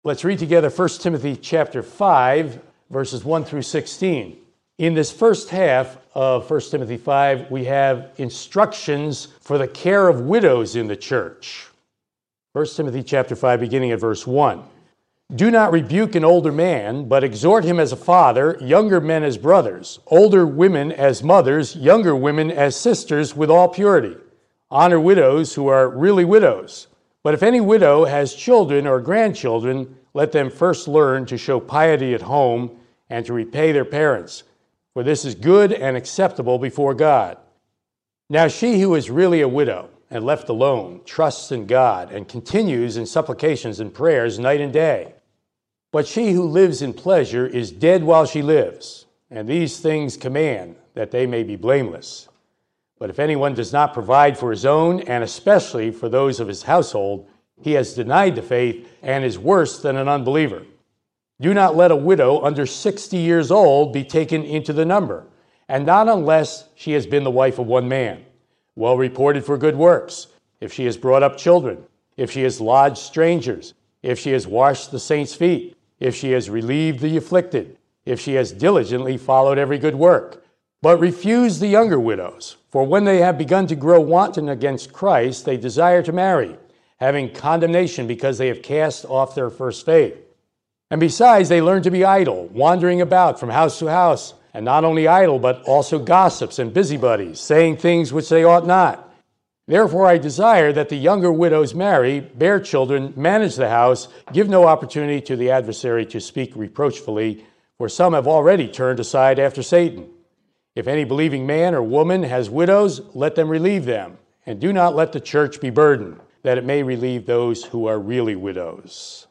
Let's read together 1 Timothy chapter 5, verses 1 through 16. In this first half of 1 Timothy 5, we have instructions for the care of widows in the church. 1 Timothy chapter 5, beginning at verse 1. Do not rebuke an older man, but exhort him as a father, younger men as brothers, older women as mothers, younger women as sisters, with all purity. Honor widows who are really widows. But if any widow has children or grandchildren, let them first learn to show piety at home and to repay their parents, for this is good and acceptable before God. Now she who is really a widow and left alone trusts in God and continues in supplications and prayers night and day. But she who lives in pleasure is dead while she lives, and these things command that they may be blameless. But if anyone does not provide for his own, and especially for those of his household, he has denied the faith and is worse than an unbeliever. Do not let a widow under 60 years old be taken into the number, and not unless she has been the wife of one man, well reported for good works, if she has brought up children, if she has lodged strangers, if she has washed the saints' feet, if she has relieved the afflicted, if she has diligently followed every good work. But refuse the younger widows, for when they have begun to grow wanton against Christ, they desire to marry, having condemnation because they have cast off their first faith. And besides, they learn to be idle, wandering about from house to house, and not only idle, but also gossips and busybodies, saying things which they ought not. Therefore I desire that the younger widows marry, bear children, manage the house, give no opportunity to the adversary to speak reproachfully, for some have already turned aside after Satan. If any believing man or woman has widows, let them relieve them, and do not let the church be burdened, that it may relieve those who are really widows.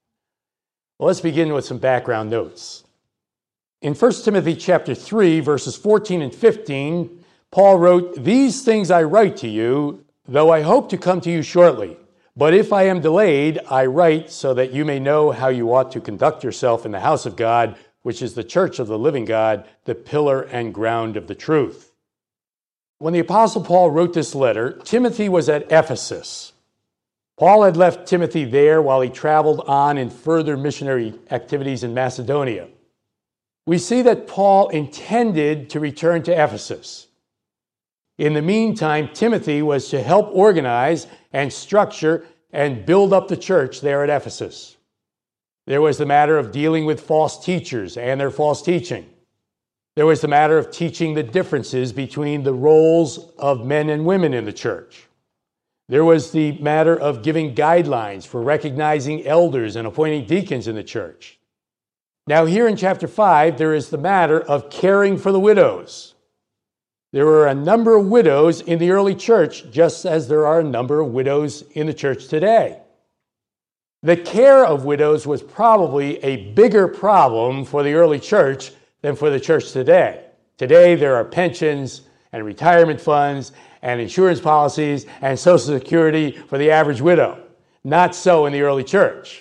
Well, let's begin with some background notes. In 1 Timothy chapter 3, verses 14 and 15, Paul wrote, "These things I write to you, though I hope to come to you shortly. But if I am delayed, I write so that you may know how you ought to conduct yourself in the house of God, which is the church of the living God, the pillar and ground of the truth." When the Apostle Paul wrote this letter, Timothy was at Ephesus. Paul had left Timothy there while he traveled on in further missionary activities in Macedonia. We see that Paul intended to return to Ephesus. In the meantime, Timothy was to help organize and structure and build up the church there at Ephesus. There was the matter of dealing with false teachers and their false teaching. There was the matter of teaching the differences between the roles of men and women in the church. There was the matter of giving guidelines for recognizing elders and appointing deacons in the church. Now here in chapter 5, there is the matter of caring for the widows. There were a number of widows in the early church, just as there are a number of widows in the church today. The care of widows was probably a bigger problem for the early church than for the church today. Today, there are pensions and retirement funds and insurance policies and Social Security for the average widow. Not so in the early church.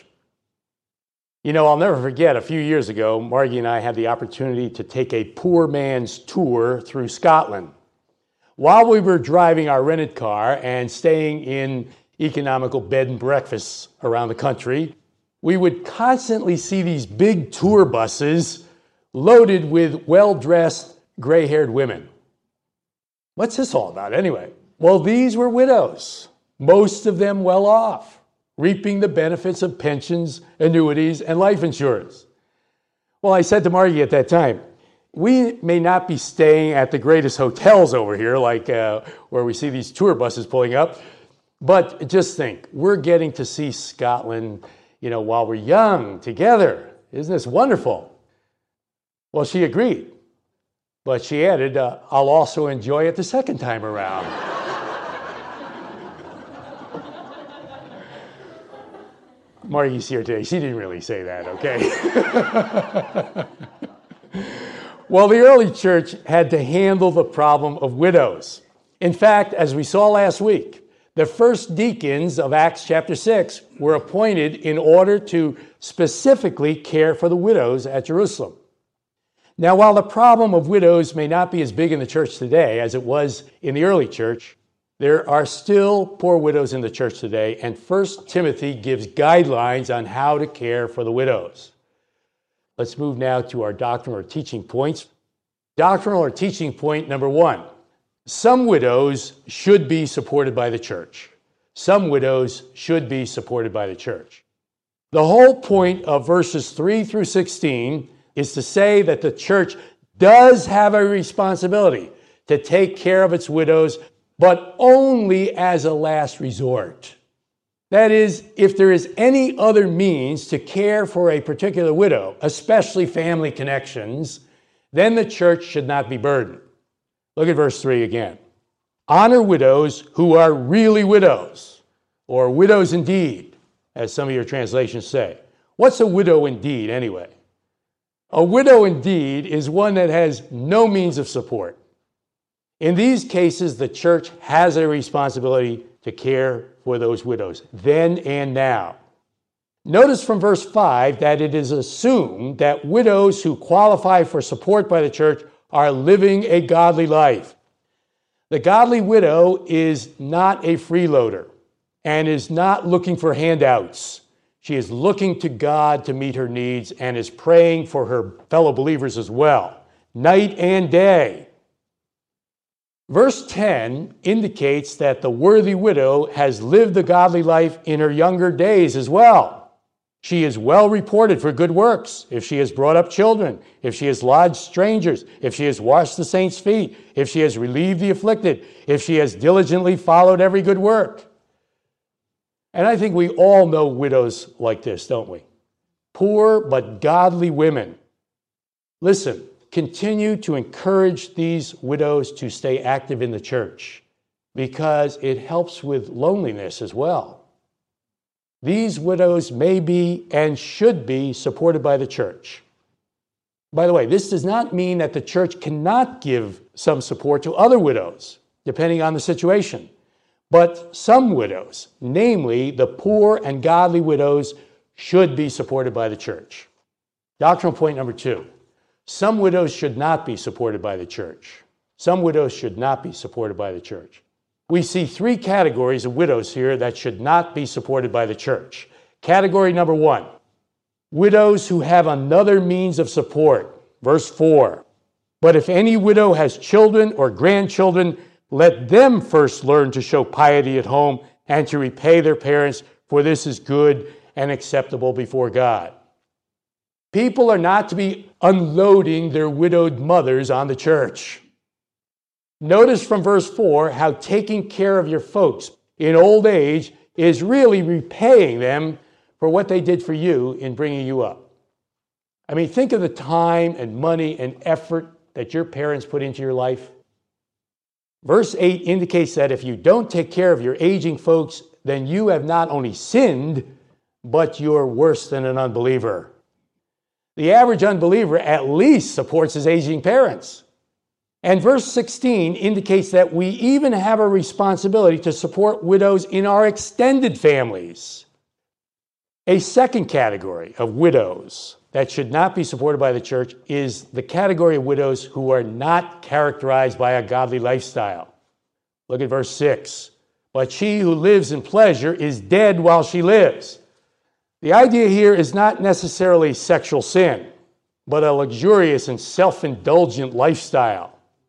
You know, I'll never forget, a few years ago, Margie and I had the opportunity to take a poor man's tour through Scotland. While we were driving our rented car and staying in economical bed and breakfasts around the country, we would constantly see these big tour buses loaded with well-dressed, gray-haired women. What's this all about anyway? Well, these were widows, most of them well off, reaping the benefits of pensions, annuities, and life insurance. Well, I said to Margie at that time, we may not be staying at the greatest hotels over here, like where we see these tour buses pulling up, but just think, we're getting to see Scotland, while we're young, together. Isn't this wonderful? Well, she agreed, but she added, I'll also enjoy it the second time around. Margie's here today. She didn't really say that, okay? Well, the early church had to handle the problem of widows. In fact, as we saw last week, the first deacons of Acts chapter 6 were appointed in order to specifically care for the widows at Jerusalem. Now, while the problem of widows may not be as big in the church today as it was in the early church, There are still poor widows in the church today, and 1 Timothy gives guidelines on how to care for the widows. Let's move now to our doctrinal or teaching points. Doctrinal or teaching point number 1. Some widows should be supported by the church. Some widows should be supported by the church. The whole point of verses 3 through 16 is to say that the church does have a responsibility to take care of its widows, but only as a last resort. That is, if there is any other means to care for a particular widow, especially family connections, then the church should not be burdened. Look at verse 3 again. Honor widows who are really widows, or widows indeed, as some of your translations say. What's a widow indeed, anyway? A widow indeed is one that has no means of support. In these cases, the church has a responsibility to care for those widows, then and now. Notice from verse 5 that it is assumed that widows who qualify for support by the church are living a godly life. The godly widow is not a freeloader and is not looking for handouts. She is looking to God to meet her needs and is praying for her fellow believers as well, night and day. Verse 10 indicates that the worthy widow has lived a godly life in her younger days as well. She is well reported for good works, if she has brought up children, if she has lodged strangers, if she has washed the saints' feet, if she has relieved the afflicted, if she has diligently followed every good work. And I think we all know widows like this, don't we? Poor but godly women. Listen, continue to encourage these widows to stay active in the church because it helps with loneliness as well. These widows may be and should be supported by the church. By the way, this does not mean that the church cannot give some support to other widows, depending on the situation. But some widows, namely the poor and godly widows, should be supported by the church. Doctrinal point number 2. Some widows should not be supported by the church. Some widows should not be supported by the church. We see 3 categories of widows here that should not be supported by the church. Category number 1, widows who have another means of support. Verse 4, but if any widow has children or grandchildren, let them first learn to show piety at home and to repay their parents, for this is good and acceptable before God. People are not to be unloading their widowed mothers on the church. Notice from verse 4 how taking care of your folks in old age is really repaying them for what they did for you in bringing you up. I mean, think of the time and money and effort that your parents put into your life. Verse 8 indicates that if you don't take care of your aging folks, then you have not only sinned, but you're worse than an unbeliever. The average unbeliever at least supports his aging parents. And verse 16 indicates that we even have a responsibility to support widows in our extended families. A second category of widows that should not be supported by the church is the category of widows who are not characterized by a godly lifestyle. Look at verse 6. But she who lives in pleasure is dead while she lives. The idea here is not necessarily sexual sin, but a luxurious and self-indulgent lifestyle.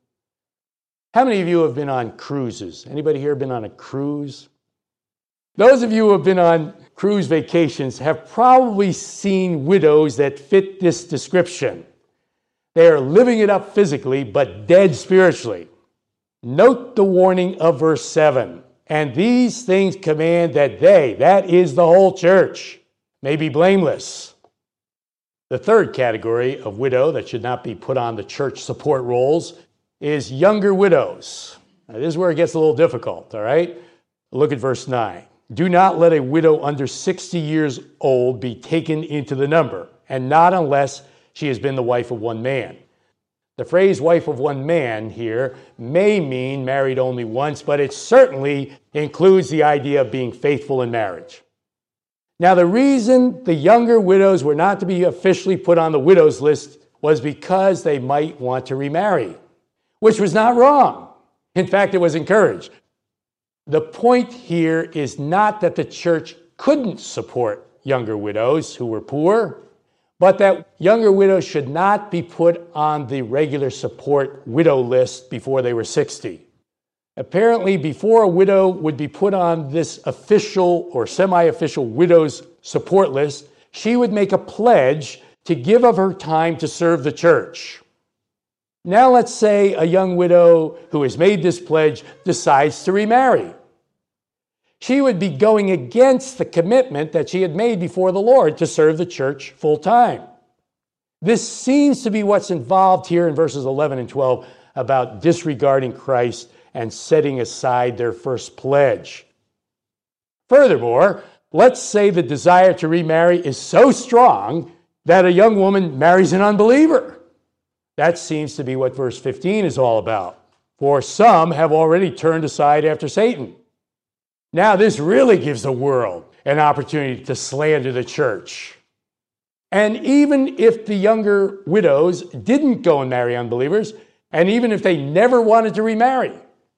How many of you have been on cruises? Anybody here been on a cruise? Those of you who have been on cruise vacations have probably seen widows that fit this description. They are living it up physically, but dead spiritually. Note the warning of verse 7. And these things command that they, that is the whole church, may be blameless. The third category of widow that should not be put on the church support rolls is younger widows. Now, this is where it gets a little difficult, all right? Look at verse 9. Do not let a widow under 60 years old be taken into the number, and not unless she has been the wife of one man. The phrase wife of one man here may mean married only once, but it certainly includes the idea of being faithful in marriage. Now, the reason the younger widows were not to be officially put on the widows list was because they might want to remarry, which was not wrong. In fact, it was encouraged. The point here is not that the church couldn't support younger widows who were poor, but that younger widows should not be put on the regular support widow list before they were 60. Apparently, before a widow would be put on this official or semi-official widow's support list, she would make a pledge to give of her time to serve the church. Now let's say a young widow who has made this pledge decides to remarry. She would be going against the commitment that she had made before the Lord to serve the church full time. This seems to be what's involved here in verses 11 and 12 about disregarding Christ and setting aside their first pledge. Furthermore, let's say the desire to remarry is so strong that a young woman marries an unbeliever. That seems to be what verse 15 is all about. For some have already turned aside after Satan. Now this really gives the world an opportunity to slander the church. And even if the younger widows didn't go and marry unbelievers, and even if they never wanted to remarry,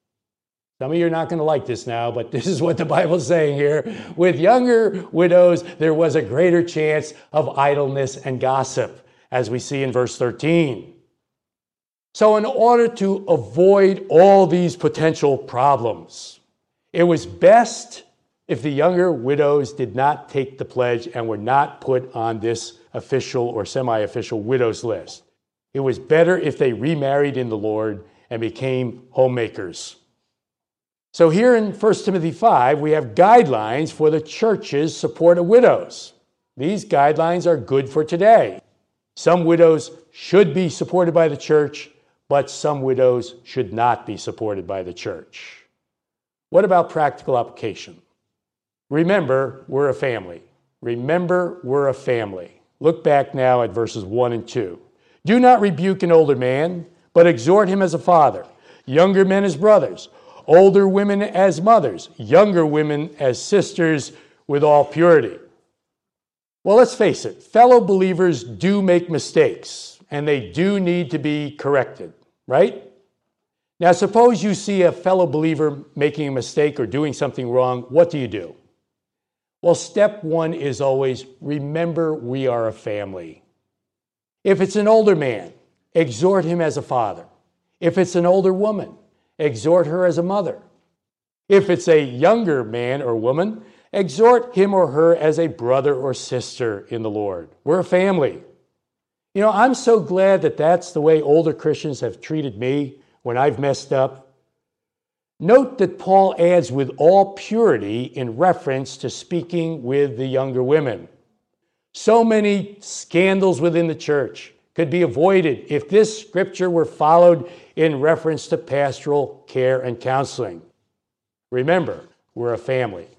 some of you are not going to like this now, but this is what the Bible's saying here. With younger widows, there was a greater chance of idleness and gossip, as we see in verse 13. So in order to avoid all these potential problems, it was best if the younger widows did not take the pledge and were not put on this official or semi-official widows list. It was better if they remarried in the Lord and became homemakers. So here in 1 Timothy 5, we have guidelines for the church's support of widows. These guidelines are good for today. Some widows should be supported by the church, but some widows should not be supported by the church. What about practical application? Remember, we're a family. Remember, we're a family. Look back now at verses 1 and 2. Do not rebuke an older man, but exhort him as a father, younger men as brothers, older women as mothers, younger women as sisters, with all purity. Well, let's face it, fellow believers do make mistakes, and they do need to be corrected, right? Now, suppose you see a fellow believer making a mistake or doing something wrong. What do? Well, step one is always remember we are a family. If it's an older man, exhort him as a father. If it's an older woman, exhort her as a mother. If it's a younger man or woman, exhort him or her as a brother or sister in the Lord. We're a family. You know, I'm so glad that that's the way older Christians have treated me when I've messed up. Note that Paul adds with all purity in reference to speaking with the younger women. So many scandals within the church could be avoided if this scripture were followed in reference to pastoral care and counseling. Remember, we're a family.